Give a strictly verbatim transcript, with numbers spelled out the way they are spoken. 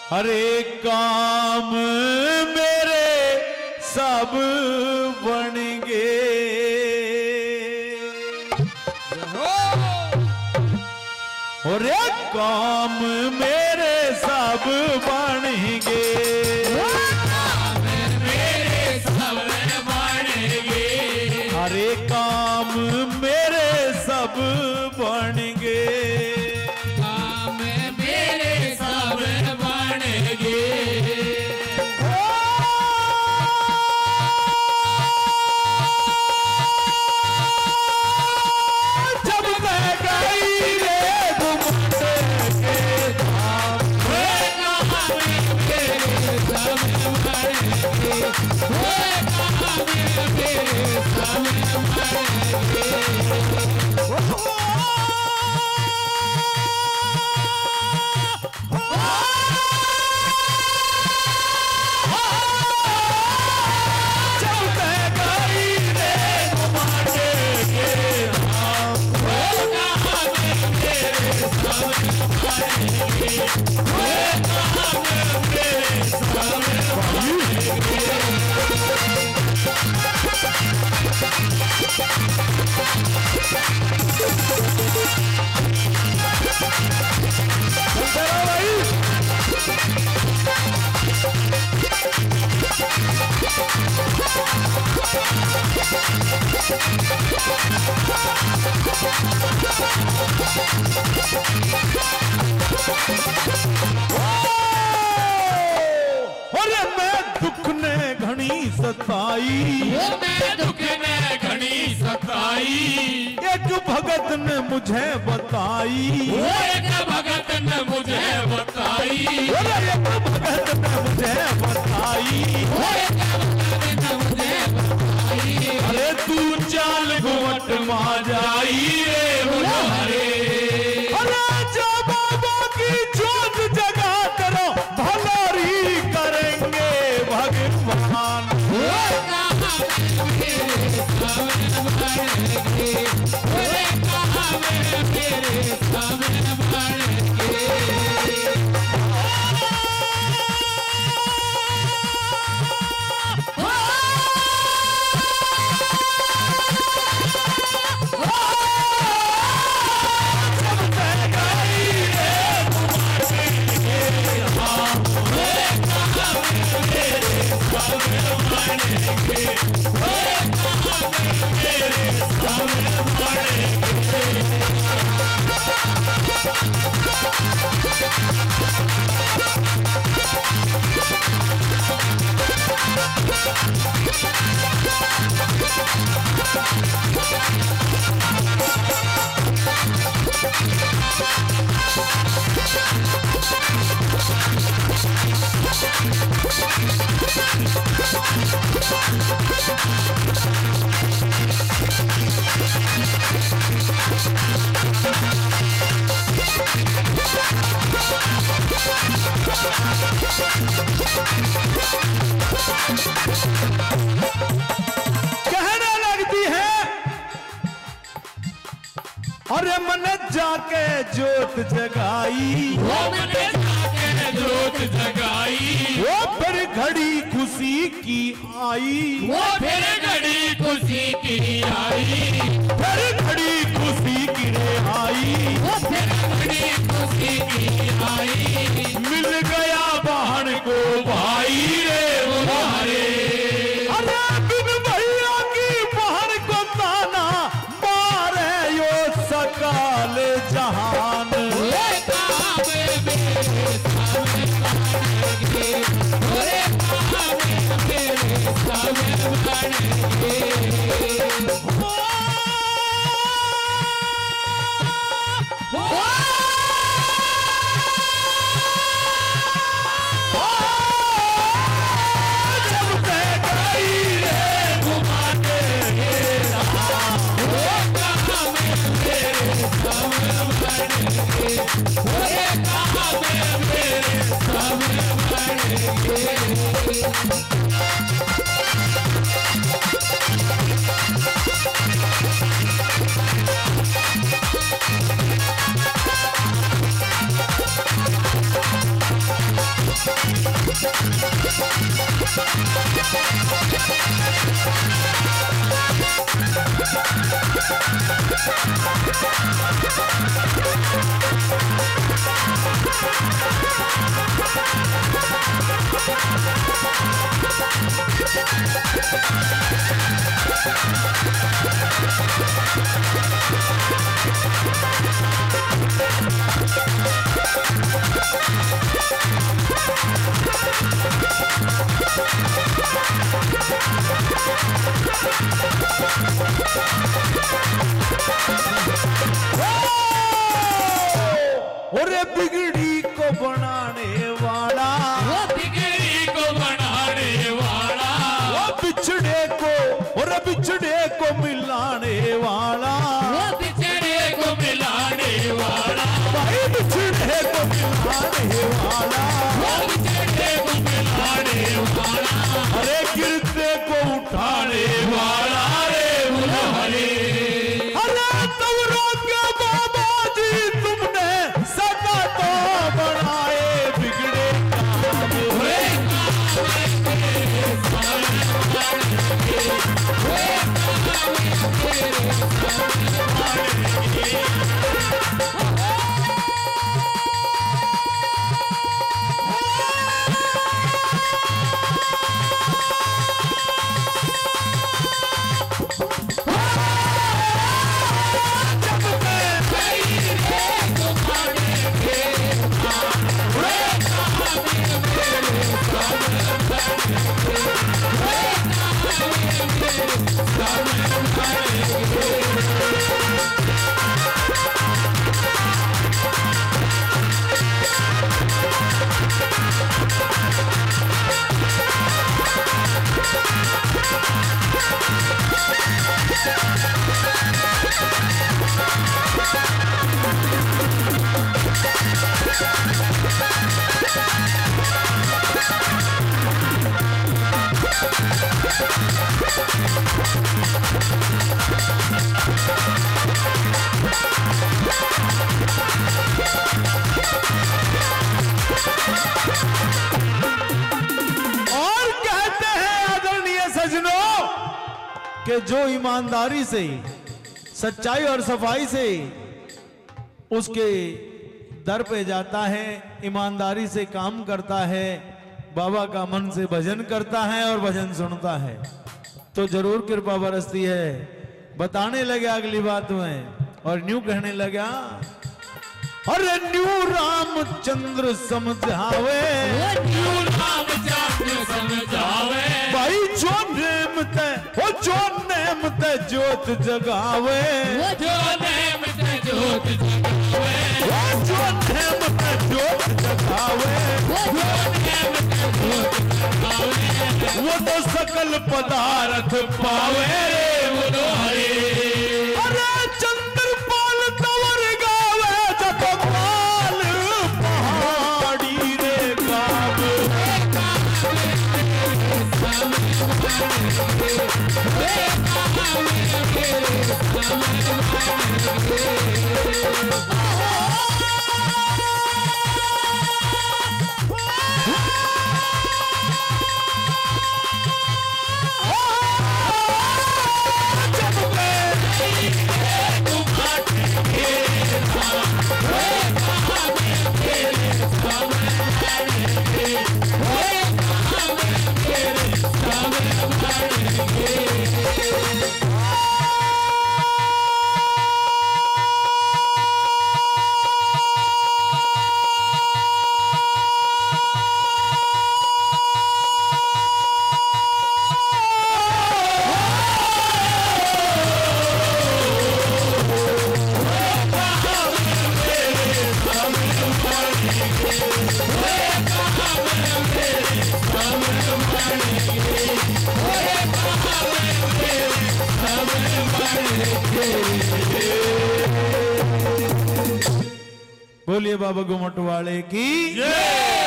हरे काम मेरे सब बनेंगे। अरे काम मेरे सब बनेंगे, मेरे सब बनेंगे। हरे काम मेरे सब बनेंगे, काम मेरे सब बनेंगे। सताई, मैं दुख ने घनी सताई। एक भगत ने मुझे बताई, एक भगत ने मुझे बताई। एक भगत ने मुझे बताई, एक भगत ने मुझे बताई। अरे तू चाल घुमट मा जाई रे मुरारे, अरे जो बाबा की जोत जगा करो भलारी करेंगे भगवान। अरे मन जाके जोत जगाई, वो मैंने जाके जोत जगाई। वो फिर घड़ी खुशी की आई, वो फिर घड़ी खुशी की आई। फिर घड़ी खुशी की रे आई, वो फिर घड़ी खुशी की आई। मिल गया बहन को भाई रे मुरारे, अरे बिन भैया की बहन को ताना मारे यो सकाल जहान। Come on, ओरे बिगड़ी को बनाने वाला, वो बिगड़ी को बनाने वाला, वो बिछड़े को और बिछड़े को मिलाने वाला, वो बिछड़े को मिलाने वाला, भाई बिछड़े को मिलाने वाला, वो बिछड़े को मिलाने वाला, अरे गिरते को उठाने वाला, रे बोलो हरे। अरे तवरों के बाबा जी तुमने सदा तो बनाए बिगड़े काम हुए। कि जो ईमानदारी से, सच्चाई और सफाई से उसके दर पे जाता है, ईमानदारी से काम करता है, बाबा का मन से भजन करता है और भजन सुनता है, तो जरूर कृपा बरसती है। बताने लगा अगली बात में और न्यू कहने लगा, अरे न्यू रामचंद्र समझावे, न्यू रामचंद्र समझावे, भाई जो नेम ते वो जो नेम ते ज्योत जगावे, वो जो नेम ते ज्योत जगावे, वो जो नेम ते ज्योत जगावे, वो जो नेम ते ज्योत जगावे, वो तो सकल पदार्थ पावे रे बोलो हरे। अरे चंद्रपाल तवर गावे जब पाल पहाड़ी रे गावे, बोलिए बाबा घुमट वाले की जय।